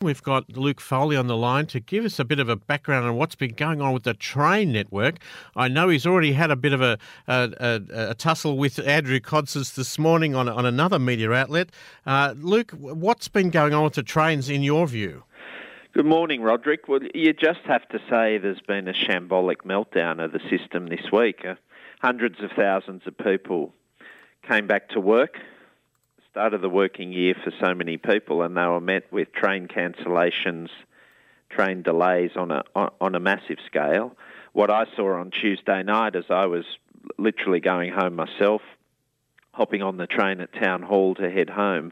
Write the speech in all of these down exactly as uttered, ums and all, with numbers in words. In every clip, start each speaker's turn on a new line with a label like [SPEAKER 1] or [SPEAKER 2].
[SPEAKER 1] we've got Luke Foley on the line to give us a bit of a background on what's been going on with the train network. I know he's already had a bit of a, a, a, a tussle with Andrew Codsis this morning on, on another media outlet. Uh, Luke, what's been going on with the trains in your view?
[SPEAKER 2] Good morning, Roderick. Well, you just have to say there's been a shambolic meltdown of the system this week. Uh, hundreds of thousands of people came back to work, start of the working year for so many people, and they were met with train cancellations, train delays on a on, on a massive scale. What I saw on Tuesday night as I was literally going home myself, hopping on the train at Town Hall to head home,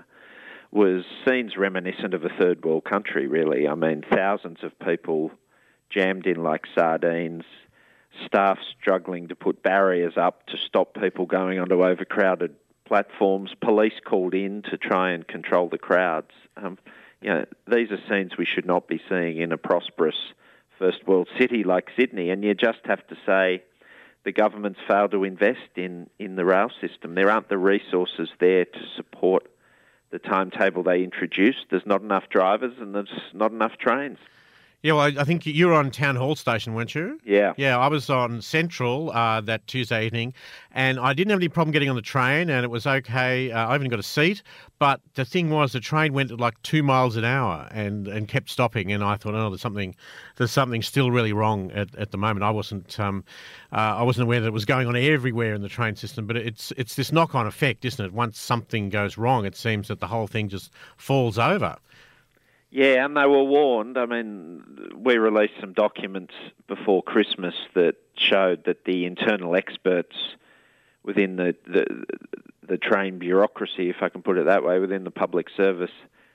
[SPEAKER 2] was scenes reminiscent of a third world country, really. I mean, thousands of people jammed in like sardines, staff struggling to put barriers up to stop people going onto overcrowded platforms, police called in to try and control the crowds. Um, you know, these are scenes we should not be seeing in a prosperous first world city like Sydney, and you just have to say the government's failed to invest in, in the rail system. There aren't the resources there to support the timetable they introduced. There's not enough drivers and there's not enough trains.
[SPEAKER 1] Yeah, well, I think you were on Town Hall Station, weren't you?
[SPEAKER 2] Yeah.
[SPEAKER 1] Yeah, I was on Central uh, that Tuesday evening, and I didn't have any problem getting on the train, and it was okay. Uh, I even got a seat, but the thing was the train went at like two miles an hour and, and kept stopping, and I thought, oh, there's something there's something still really wrong at, at the moment. I wasn't um, uh, I wasn't aware that it was going on everywhere in the train system, but it's it's this knock-on effect, isn't it? Once something goes wrong, it seems that the whole thing just falls over.
[SPEAKER 2] Yeah, and they were warned. I mean, we released some documents before Christmas that showed that the internal experts within the, the the train bureaucracy, if I can put it that way, within the public service,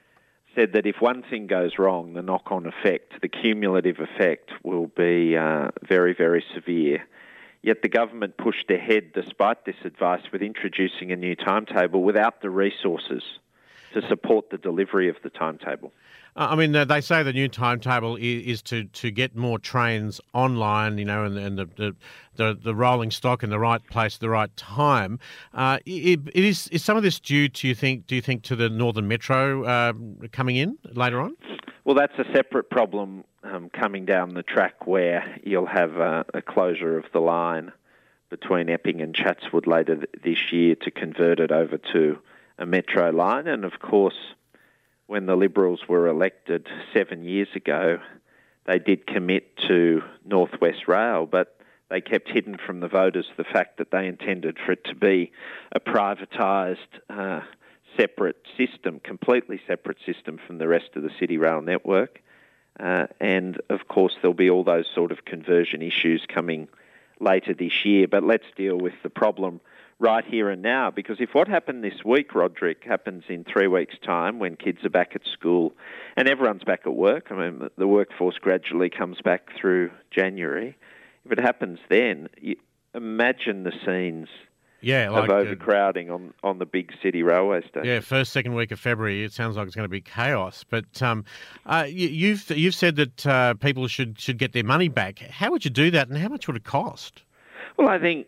[SPEAKER 2] said that if one thing goes wrong, the knock-on effect, the cumulative effect, will be uh, very, very severe. Yet the government pushed ahead, despite this advice, with introducing a new timetable without the resources to support the delivery of the timetable.
[SPEAKER 1] I mean, they say the new timetable is to, to get more trains online, you know, and, and the, the the the rolling stock in the right place at the right time. Uh, it, it is is some of this due to you think? Do you think to the Northern Metro uh, coming in later on?
[SPEAKER 2] Well, that's a separate problem um, coming down the track where you'll have a, a closure of the line between Epping and Chatswood later th- this year to convert it over to a metro line, and of course, when the Liberals were elected seven years ago, they did commit to North West Rail, but they kept hidden from the voters the fact that they intended for it to be a privatised, uh, separate system, completely separate system from the rest of the City Rail network. Uh, and, of course, there'll be all those sort of conversion issues coming later this year. But let's deal with the problem right here and now, because if what happened this week, Roderick, happens in three weeks' time when kids are back at school and everyone's back at work, I mean, the workforce gradually comes back through January. If it happens then, you imagine the scenes
[SPEAKER 1] yeah, like,
[SPEAKER 2] of overcrowding uh, on, on the big city railway station.
[SPEAKER 1] Yeah, first, second week of February, it sounds like it's going to be chaos. But um, uh, you, you've you've said that uh, people should, should get their money back. How would you do that and how much would it cost?
[SPEAKER 2] Well, I think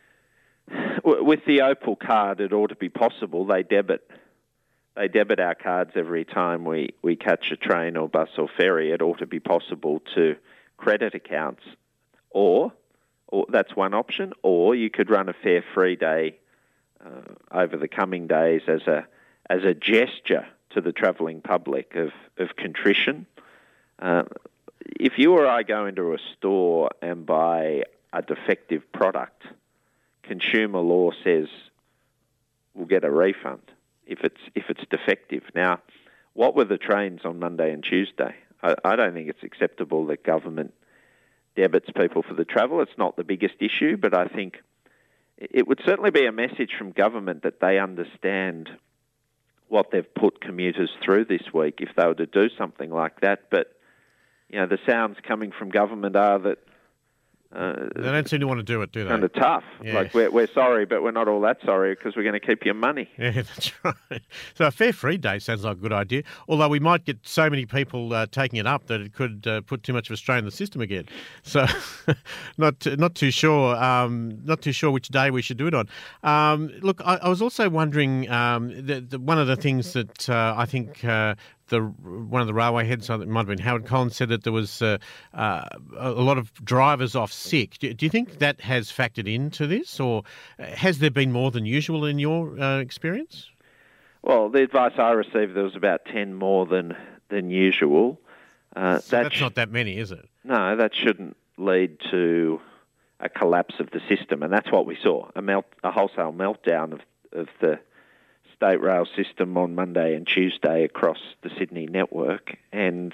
[SPEAKER 2] with the Opal card, it ought to be possible. They debit, they debit our cards every time we, we catch a train or bus or ferry. It ought to be possible to credit accounts, or, or that's one option. Or you could run a fare free day uh, over the coming days as a as a gesture to the travelling public of of contrition. Uh, if you or I go into a store and buy a defective product, consumer law says we'll get a refund if it's if it's defective. Now, what were the trains on Monday and Tuesday? I, I don't think it's acceptable that government debits people for the travel. It's not the biggest issue, but I think it would certainly be a message from government that they understand what they've put commuters through this week if they were to do something like that. But, you know, the sounds coming from government are that
[SPEAKER 1] Uh, they don't seem to want to do it, do they?
[SPEAKER 2] Kind of tough.
[SPEAKER 1] Yeah.
[SPEAKER 2] Like, we're, we're sorry, but we're not all that sorry because we're going to keep your money.
[SPEAKER 1] Yeah, that's right. So a fare free day sounds like a good idea, although we might get so many people uh, taking it up that it could uh, put too much of a strain on the system again. So not not too sure um, not too sure which day we should do it on. Um, look, I, I was also wondering, um, the, the, one of the things that uh, I think uh, the one of the railway heads, it might have been Howard Collins, said that there was uh, uh, a lot of drivers off sick. Do, do you think that has factored into this, or has there been more than usual in your uh, experience?
[SPEAKER 2] Well, the advice I received, there was about ten more than, than usual. Uh,
[SPEAKER 1] so
[SPEAKER 2] that
[SPEAKER 1] that's
[SPEAKER 2] sh-
[SPEAKER 1] not that many, is it?
[SPEAKER 2] No, that shouldn't lead to a collapse of the system, and that's what we saw, a, melt, a wholesale meltdown of, of the state rail system on Monday and Tuesday across the Sydney network. And,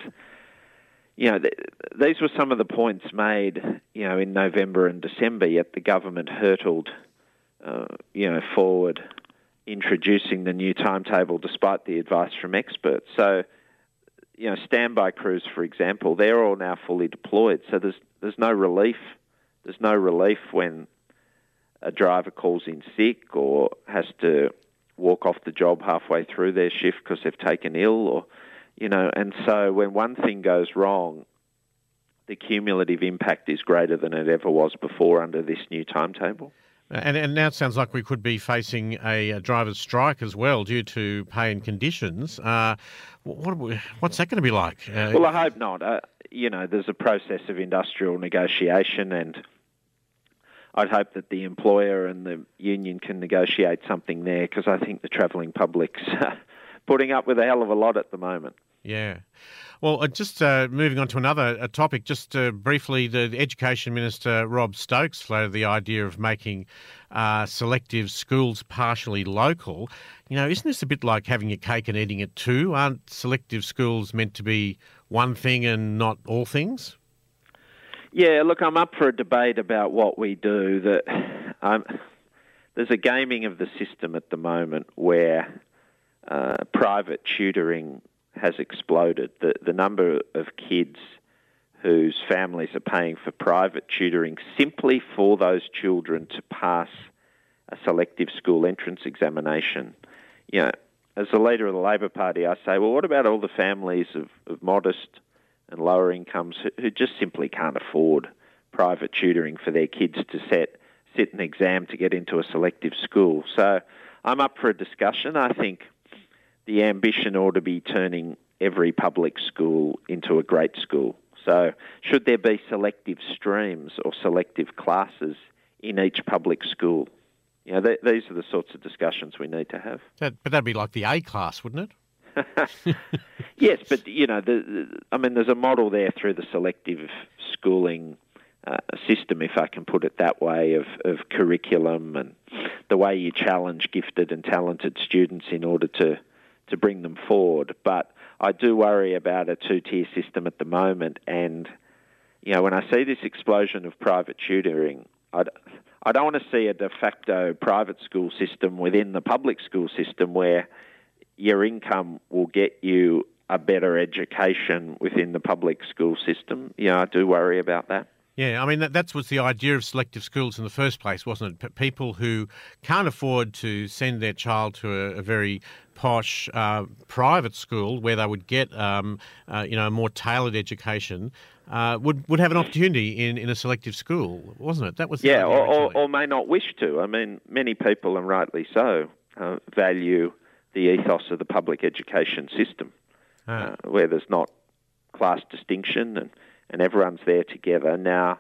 [SPEAKER 2] you know, th- these were some of the points made, you know, in November and December, yet the government hurtled, uh, you know, forward, introducing the new timetable despite the advice from experts. So, you know, standby crews, for example, they're all now fully deployed, so there's there's no relief. There's no relief when a driver calls in sick or has to walk off the job halfway through their shift because they've taken ill, or, you know, and so when one thing goes wrong, the cumulative impact is greater than it ever was before under this new timetable.
[SPEAKER 1] And, and now it sounds like we could be facing a, a driver's strike as well due to pay and conditions. Uh, what, what's that going to be like? Uh,
[SPEAKER 2] well, I hope not. Uh, you know, there's a process of industrial negotiation, and I'd hope that the employer and the union can negotiate something there, because I think the travelling public's putting up with a hell of a lot at the moment.
[SPEAKER 1] Yeah. Well, uh, just uh, moving on to another uh, topic, just uh, briefly, the, the Education Minister, Rob Stokes, floated the idea of making uh, selective schools partially local. You know, isn't this a bit like having your cake and eating it too? Aren't selective schools meant to be one thing and not all things?
[SPEAKER 2] Yeah, look, I'm up for a debate about what we do. That um, there's a gaming of the system at the moment where uh, private tutoring has exploded. The the number of kids whose families are paying for private tutoring simply for those children to pass a selective school entrance examination. You know, as the leader of the Labor Party, I say, well, what about all the families of, of modest and lower incomes who, who just simply can't afford private tutoring for their kids to set, sit an exam to get into a selective school? So I'm up for a discussion. I think the ambition ought to be turning every public school into a great school. So should there be selective streams or selective classes in each public school? You know, th- these are the sorts of discussions we need to have.
[SPEAKER 1] That, but that'd be like the A class, wouldn't it?
[SPEAKER 2] Yes, but, you know, the, the, I mean, there's a model there through the selective schooling uh, system, if I can put it that way, of, of curriculum and the way you challenge gifted and talented students in order to to bring them forward. But I do worry about a two-tier system at the moment, and, you know, when I see this explosion of private tutoring, I'd, I don't want to see a de facto private school system within the public school system where your income will get you a better education within the public school system. Yeah, I do worry about that.
[SPEAKER 1] Yeah, I mean, that, that was the idea of selective schools in the first place, wasn't it? P- people who can't afford to send their child to a, a very posh uh, private school where they would get, um, uh, you know, a more tailored education uh, would would have an opportunity in, in a selective school, wasn't it? That was the
[SPEAKER 2] yeah,
[SPEAKER 1] idea,
[SPEAKER 2] or, or,
[SPEAKER 1] actually.
[SPEAKER 2] or may not wish to. I mean, many people, and rightly so, uh, value the ethos of the public education system,
[SPEAKER 1] ah.
[SPEAKER 2] uh, where there's not class distinction and and everyone's there together. Now,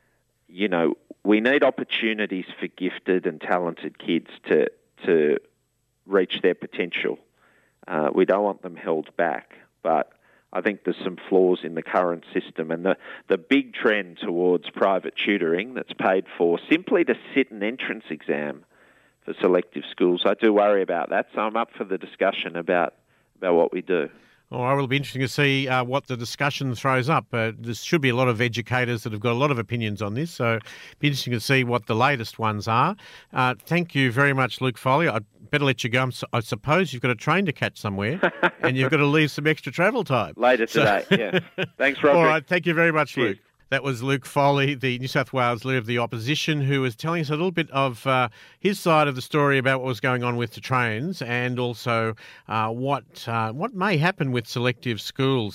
[SPEAKER 2] you know, we need opportunities for gifted and talented kids to to reach their potential. Uh, we don't want them held back, but I think there's some flaws in the current system, and the, the big trend towards private tutoring that's paid for simply to sit an entrance exam for selective schools, I do worry about that, so I'm up for the discussion about, about what we do.
[SPEAKER 1] Well, it will be interesting to see uh, what the discussion throws up. Uh, there should be a lot of educators that have got a lot of opinions on this, so it'll be interesting to see what the latest ones are. Uh, thank you very much, Luke Foley. I'd better let you go. I suppose you've got a train to catch somewhere and you've got to leave some extra travel time.
[SPEAKER 2] Later today, so... yeah. Thanks, Roderick.
[SPEAKER 1] All right, thank you very much,
[SPEAKER 2] Cheers.
[SPEAKER 1] Luke. That was Luke Foley, the New South Wales Leader of the Opposition, who was telling us a little bit of uh, his side of the story about what was going on with the trains and also uh, what uh, what may happen with selective schools.